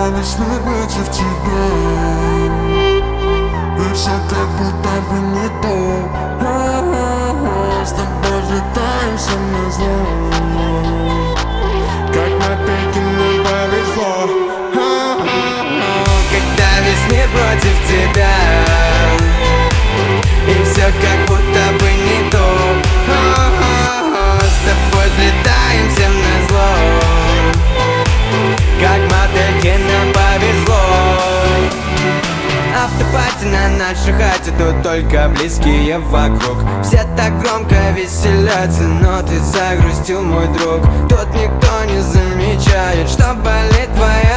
весь мир против тебя, и все как будто бы не то. С тобой влетаемся на зло, как мотыги нам повезло. Когда весь мир против тебя, и все как будто бы не то. С тобой взлетаемся на зло, как мотыги нам повезло. Автопати на нашей хате, тут только близкие вокруг. Все так громко веселятся, но ты загрустил, мой друг. Тут никто не замечает, что болит твоя